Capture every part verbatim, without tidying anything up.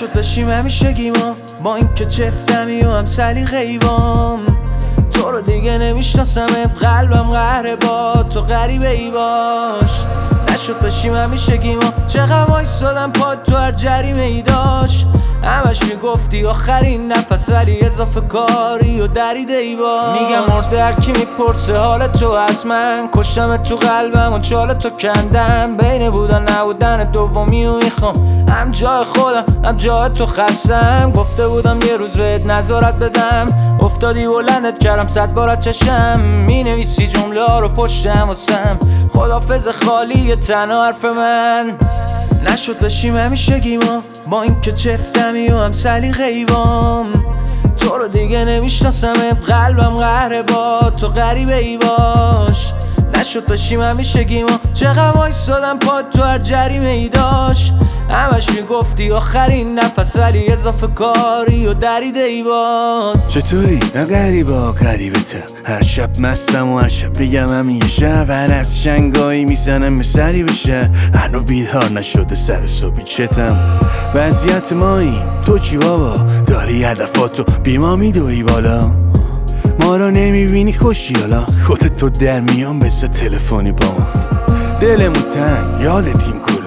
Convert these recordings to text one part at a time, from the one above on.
نشد بشیم همیشگی ما با این که چفتمی و هم سلیقه‌ای بام تو رو دیگه نمیشناسمت قلبم قهره با تو غریبه ای باش نشد بشیم همیشگی ما چقدر وایسادم پاد تو هر جریمه ای داشت همش میگفتی آخرین نفس ولی اضافه کاری و دریده ای با میگم مرده هرکی میپرسه حال تو از من کشتم تو قلبم و چال تو کندم بین بودن نبودن دومی و میخوام هم جای خودم هم جای تو خستم گفته بودم یه روز بهت نظارت بدم افتادی بلندت کردم صد بارت چشم مینویسی جمله ها رو پشتم واسم خدافظ خالی تنها حرف من نشد بشیم همیشگی ما با این که چفتمی و هم سلیقه‌ای بام تو رو دیگه نمیشناسمت قلبم قهره با تو غریبه ای باش نشد بشیم همیشگی ما چقدر وایسادم پاد تو هر جریمه ای داشت همش میگفتی آخرین نفس ولی اضافه کاری و دریده ای باز چطوری؟ نه غریبا غریبته هر شب مستم و هر شب بگم همین یه شب هر از شنگایی میزنم به سری بشه هنو بیدار نشده سر صبحی چتم وضعیت مایی تو چی بابا؟ داری هدفاتو بیما میدوی بالا ما رو نمیبینی خوشی حالا خودت تو در میان بسه تلفنی با ما دلمون تنگ یادتیم کلی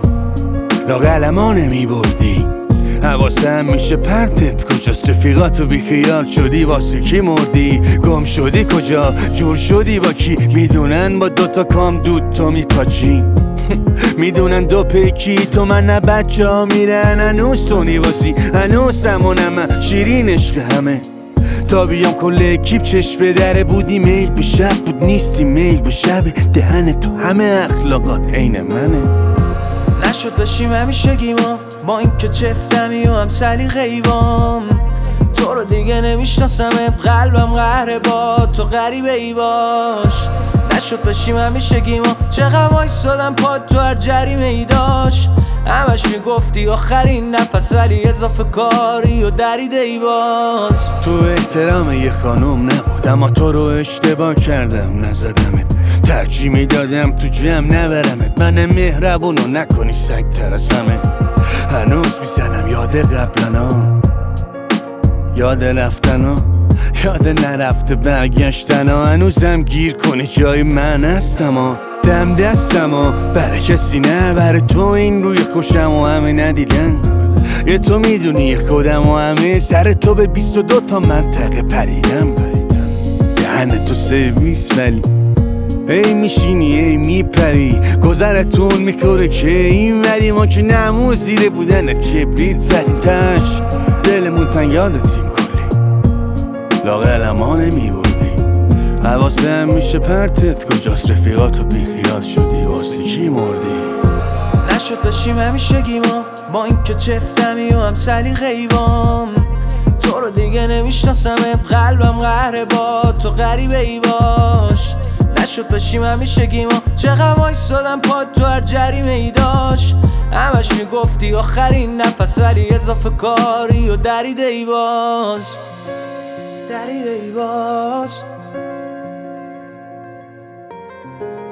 لاغل ما نمیبردی حواسم میشه پرتت کجاست رفیقاتو بیخیال شدی واسه کی مردی گم شدی کجا جور شدی با کی میدونن با دوتا کام دود تو میپاچی میدونن دو پیکی تو من نه بچه ها میرن هنوز تو نیوازی هنوز همونم شیرین عشق همه تا بیام کل اکیپ چشم به دره بودی میل به شب بود نیستی میل به شب دهن تو همه اخلاقات عین منه نشد بشیم همیشگی ما با این که چفتمی و هم سلیقه‌ای بام تو رو دیگه نمیشناسمت قلبم قهره با تو غریبه ای باش نشد بشیم همیشگی ما چقدر وایسادم پاد تو هر جریمه ای داشت همش میگفتی آخرین نفس ولی اضافه کاری و دریده ای باز تو احترام یه خانوم نبود اما تو رو اشتباه کردم نزدمت ترجیح میدادم تو جمع نبرمت من مهربونو نکنی سگ تر از همه هنوز میزنم یاد قبلنا یاد رفتنا یاد نرفته برگشتنا هنوزم گیر کنی جای من هستم و دم دستم و برای کسی نه برای تو این روی خوشم و همه ندیدن یه تو میدونی یه خودم و همه سر تو به بیست و دو تا منطقه پریدم دهن تو سرویس ولی ای میشینی ای میپری گذرتون میکنه که این وری ما که نمو زیره بودنت کبریت زدیم تش دلمون تنگ یادتیم کلی لاغل ما نمیبردی حواسم میشه پرتت کجاست رفیقاتو بیخیال شدی واسه کی مردی نشد بشیم همیشگی ما با این که چفتمی و هم سلیقه‌ای بام تو رو دیگه نمیشناسمت قلبم قهره با تو غریبه ای باش نشد بشیم همیشگی ما چقدر وایسادم پاد تو هر جریمه ای داشت همش میگفتی آخرین نفس ولی اضافه کاری و دریده ای باز دریده ای باز